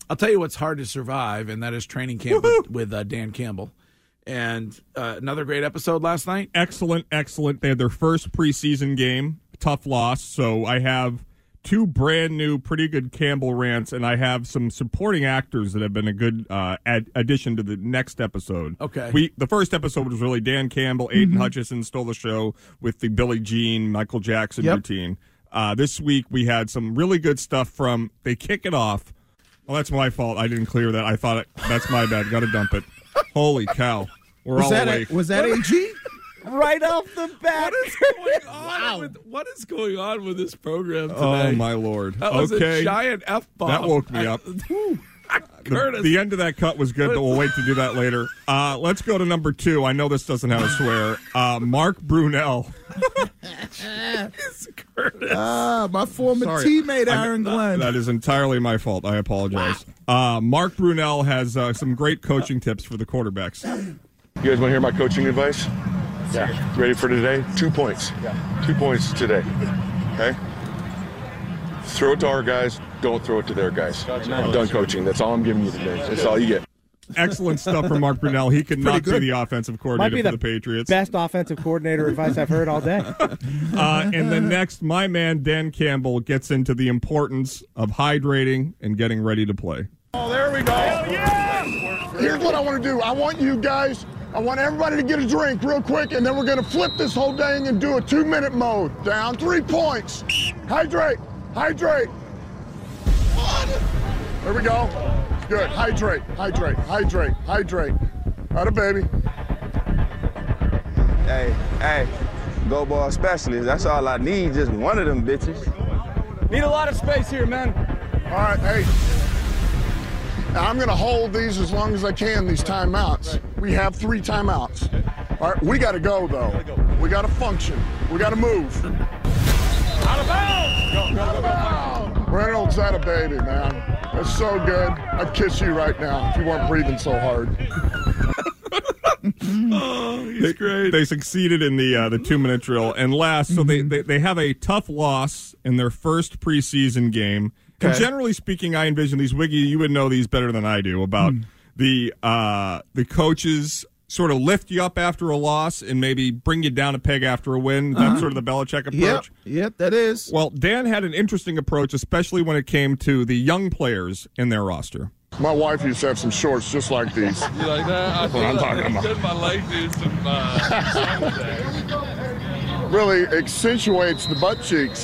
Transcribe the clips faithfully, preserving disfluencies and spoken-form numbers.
I'll tell you what's hard to survive, and that is training camp with, with uh, Dan Campbell. And uh, another great episode last night. Excellent, excellent. They had their first preseason game, tough loss. So I have two brand new, pretty good Campbell rants, and I have some supporting actors that have been a good uh, ad- addition to the next episode. Okay. We the first episode was really Dan Campbell, Aiden Mm-hmm. Hutchison stole the show with the Billie Jean, Michael Jackson Yep. routine. Uh, this week we had some really good stuff from, they kick it off. Well, that's my fault. I didn't clear that. I thought it, that's my bad. Got to dump it. Holy cow. We're Was all that, awake. a, was that A G? Right off the bat. What is going on? Wow. with, what is going on with this program today? Oh, my Lord. That was okay. a giant F-bomb. That woke me I- up. Curtis. The, the end of that cut was good, but we'll wait to do that later. Uh, let's go to number two. I know this doesn't have a swear. Uh, Mark Brunell. It's Curtis. Ah, my former Sorry. teammate, I- Aaron Glenn. That is entirely my fault. I apologize. Uh, Mark Brunell has uh, some great coaching tips for the quarterbacks. You guys want to hear my coaching advice? Yeah. Ready for today? Two points. Yeah. Two points today. Okay? Throw it to our guys. Don't throw it to their guys. I'm done coaching. That's all I'm giving you today. That's all you get. Excellent stuff from Mark Brunell. He could not be good. the offensive Might coordinator be for the, the Patriots. best offensive coordinator advice I've heard all day. Uh, and then next, my man Dan Campbell gets into the importance of hydrating and getting ready to play. Oh, there we go. Here's what I want to do. I want you guys, I want everybody to get a drink real quick, and then we're going to flip this whole thing and do a two-minute mode. Down, three points. Hydrate, hydrate. One. There we go. Good. Hydrate, hydrate, hydrate, hydrate. Atta baby. Hey, hey, go ball specialist. That's all I need, just one of them bitches. Need a lot of space here, man. All right, hey. Now I'm going to hold these as long as I can, these timeouts. We have three timeouts. All right, we got to go, though. We got to function. We got to move. Out of bounds! Go, go, Out of bounds! Reynolds, that a baby, man. That's so good. I'd kiss you right now if you weren't breathing so hard. Oh, he's They, great. they succeeded in the uh, the two minute drill. And last, so they, they they have a tough loss in their first preseason game. And Okay. generally speaking, I envision these, Wiggy, you would know these better than I do, about the uh, the coaches sort of lift you up after a loss and maybe bring you down a peg after a win. That's sort of the Belichick approach. Yep, yep, that is. Well, Dan had an interesting approach, especially when it came to the young players in their roster. My wife used to have some shorts just like these. You like that? I That's what I'm talking about. Just my leg did some uh, Really accentuates the butt cheeks.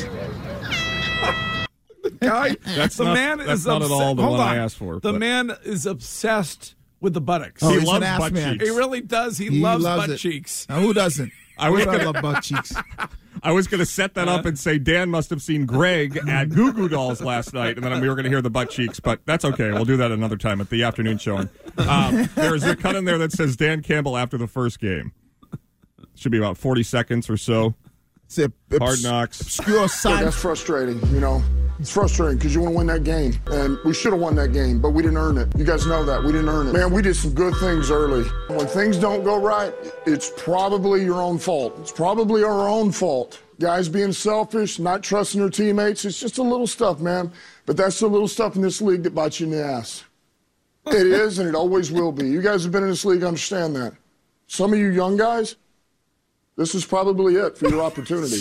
Guy, That's the not- man that's is not at obse- all the Hold one on. I asked for, The but- man is obsessed with the buttocks. Oh, He he's loves an ass butt man. cheeks. He really does. He, He loves, loves butt it. cheeks. Now, who doesn't? I was I gonna- love butt cheeks. I was going to set that up and say Dan must have seen Greg at Goo Goo Dolls last night, and then we were going to hear the butt cheeks, but that's okay. We'll do that another time at the afternoon showing. Um, there's a cut in there that says Dan Campbell after the first game. Should be about forty seconds or so. It's a, it's Hard knocks. obscure Look, sign. that's frustrating, you know. It's frustrating because you want to win that game, and we should have won that game, but we didn't earn it. You guys know that. We didn't earn it. Man, we did some good things early. When things don't go right, it's probably your own fault. It's probably our own fault. Guys being selfish, not trusting their teammates, it's just a little stuff, man. But that's the little stuff in this league that bites you in the ass. It is, and it always will be. You guys have been in this league, understand that. Some of you young guys, this is probably it for your opportunity.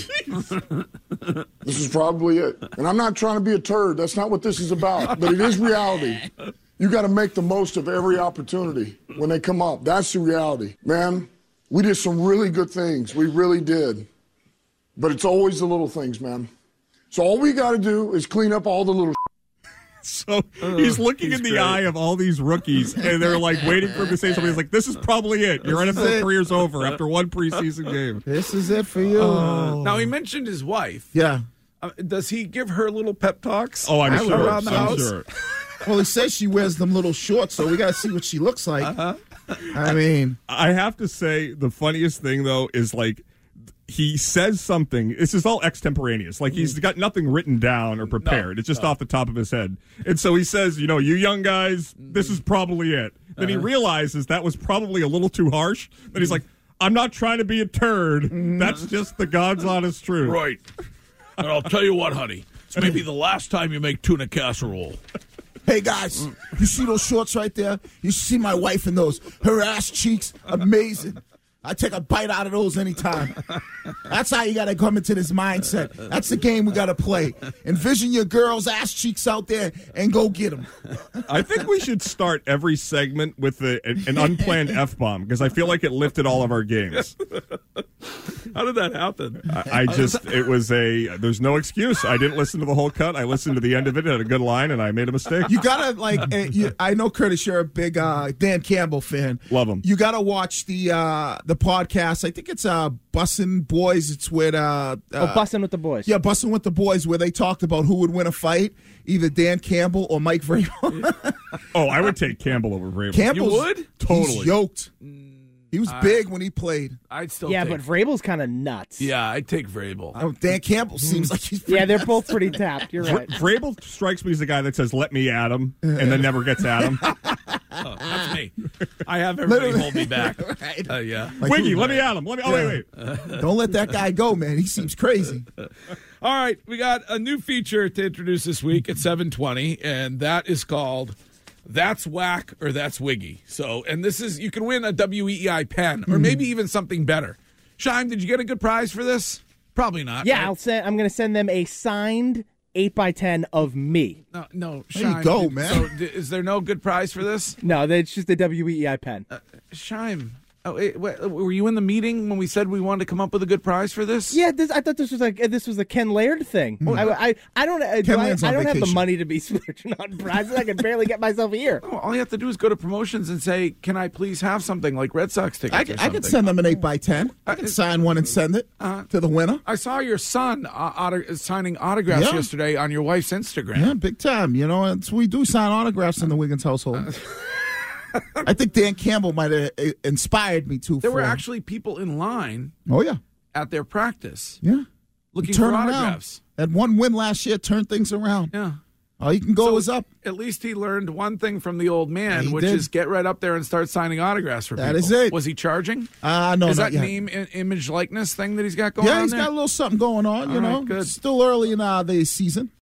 This is probably it. And I'm not trying to be a turd. That's not what this is about. But it is reality. You got to make the most of every opportunity when they come up. That's the reality. Man, we did some really good things. We really did. But it's always the little things, man. So all we got to do is clean up all the little So he's looking he's in the great. eye of all these rookies, and they're like waiting for him to say something. He's like, "This is probably it. Your N F L it. career's over after one preseason game." This is it for you. Now, he mentioned his wife. yeah. Uh, does he give her little pep talks? Oh, I'm I would sure. around the I'm house. sure. Well, he says she wears them little shorts, so we got to see what she looks like. Uh-huh. I mean, I have to say, the funniest thing though is like, he says something. This is all extemporaneous. Like, he's got nothing written down or prepared. No, it's just no. off the top of his head. And so he says, you know, you young guys, this is probably it. Then he realizes that was probably a little too harsh. Then he's like, I'm not trying to be a turd. That's just the God's honest truth. Right. And I'll tell you what, honey. It's maybe the last time you make tuna casserole. Hey, guys, you see those shorts right there? You see my wife in those. Her ass cheeks, amazing. I take a bite out of those anytime. That's how you got to come into this mindset. That's the game we got to play. Envision your girl's ass cheeks out there and go get them. I think we should start every segment with a, an unplanned F-bomb because I feel like it lifted all of our games. How did that happen? I, I just, it was a, there's no excuse. I didn't listen to the whole cut. I listened to the end of it, it had a good line, and I made a mistake. You got to, like, uh, you, I know, Curtis, you're a big uh, Dan Campbell fan. Love him. You got to watch the uh, the podcast. I think it's uh, Bussin' Boys. It's with... Uh, oh, uh, Bussin' with the Boys. Yeah, Bussin' with the Boys, where they talked about who would win a fight, either Dan Campbell or Mike Vrabel. Oh, I would take Campbell over Vrabel. Campbell's, You would? Totally. He's yoked. He was Uh, big when he played. I'd still Yeah, take, but Vrabel's kind of nuts. yeah, I'd take Vrabel. Oh, Dan Campbell seems like he's pretty Yeah, they're nuts. both pretty tapped. You're right. Vrabel strikes me as the guy that says, let me at him, and then never gets at him. Oh, that's me. I have everybody Literally. hold me back. Right. Uh, yeah. Like, Wiggy, let me at him. Let me. Oh, wait, wait. Don't let that guy go, man. He seems crazy. All right, we got a new feature to introduce this week at seven twenty, and that is called That's Whack or That's Wiggy. So, and this is, you can win a W E E I pen or maybe even something better. Shime, did you get a good prize for this? Probably not. Yeah, right? I'll send. I'm going to send them a signed eight by ten of me. No, no, There you Shime. go, did- man. So, d- is there no good prize for this? No, it's just a W E E I pen. Shime, oh, wait, wait, were you in the meeting when we said we wanted to come up with a good prize for this? Yeah, this, I thought this was like this was a Ken Laird thing. I, I, I don't, I, do I, Laird's I on don't have the vacation. money to be splurging on prizes. I can barely get myself here. Oh, all you have to do is go to promotions and say, "Can I please have something like Red Sox tickets?" I, or could- I something. could send them an eight by ten. I can sign one and send it to the winner. I saw your son uh, auto- signing autographs Yeah. yesterday on your wife's Instagram. Yeah, big time. You know, it's, we do sign autographs in the Wiggins household. I think Dan Campbell might have uh, inspired me to. There for, were actually people in line Oh, yeah. at their practice Yeah. looking Turn for around. autographs. That one win last year turned things around. Yeah. All you can go So is up. At least he learned one thing from the old man, Yeah, he which did. is get right up there and start signing autographs for That people. is it. Was he charging? Uh, no, is not that yet. name, i- image, likeness thing that he's got going Yeah, on he's there? got a little something going on, you All right, know. good. It's still early in uh, the season.